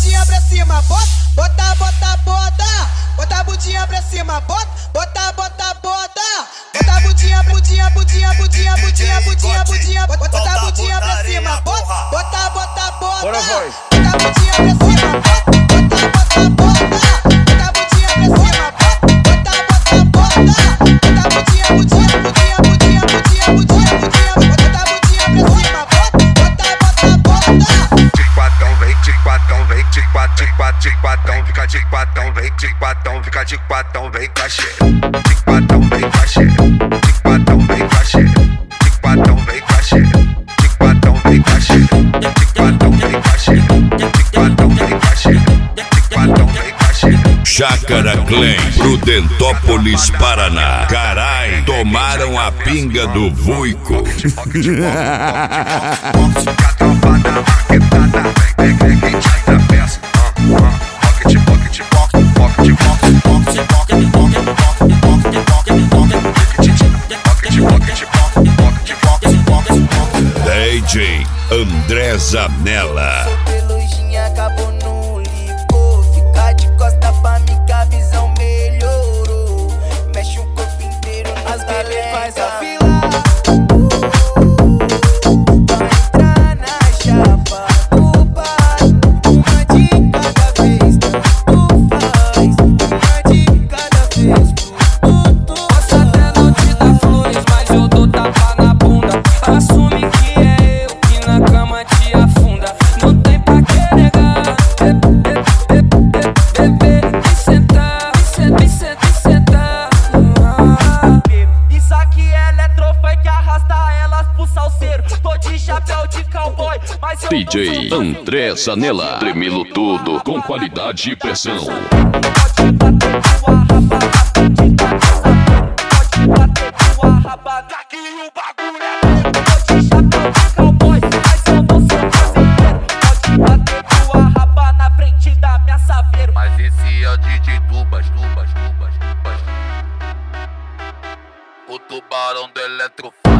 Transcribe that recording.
bundinha pra cima, bota, bota, bota, bota. Bota a bundinha pra cima, bota, bota, bota, bota. Bota a bundinha, bundinha, bundinha, bundinha, bundinha, bundinha, bundinha. Bota a bundinha pra cima, bota, bota, bota, bota. Bota a bundinha pra cima, bota, bota, bota, bota. Bota a bundinha pra cima, bota, bota, bota, bota. Bota a bundinha, bundinha, bundinha, bundinha, bundinha, bundinha, bundinha. Bota a bundinha pra cima, bota, bota, bota, bota. Tic-patão, vem, tic-patão, vem, tic-patão, fica tic-patão, vem, tic-patão, fica tic-patão, vem, cachê. Tic-patão, vem, cachê. Tic-patão, vem, cachê. Tic-patão, vem, cachê. Tic-patão, vem, cachê. Tic-patão, vem, cachê. Tic-patão, vem, cachê. Tic-patão, vem, cachê. Chácara Clem, Prudentópolis, Paraná. Carai, tomaram a pinga do Vuico. DJ André Zanella. Luzinha acabou no licor. Fica de costa pra mim que a visão melhorou. Mexe o corpo inteiro, as bebê faz a fila. Vai entrar na chapa do pai. Uma de cada vez, tu faz. Uma de cada vez, tu posso até não te dar flores, mas eu dou tapa na bunda. Assume que é eu que na cama te afunda. Não tem pra que negar. Beber e sentar, e sentar. Isso aqui é eletrofunk, arrasta elas pro salseiro. Tô de chapéu de cowboy, mas eu DJ André Zanella, tremendo tudo com qualidade e pressão. pode bater tua rabada, pode bater tua rabada, que o bagulho é doido. Tô de chapéu de cowboy, mas eu não sou fazendeiro. Pode bater tua raba na frente da minha saveiro. Mas esse é o DJ Tubas. O tubarão do eletrofone.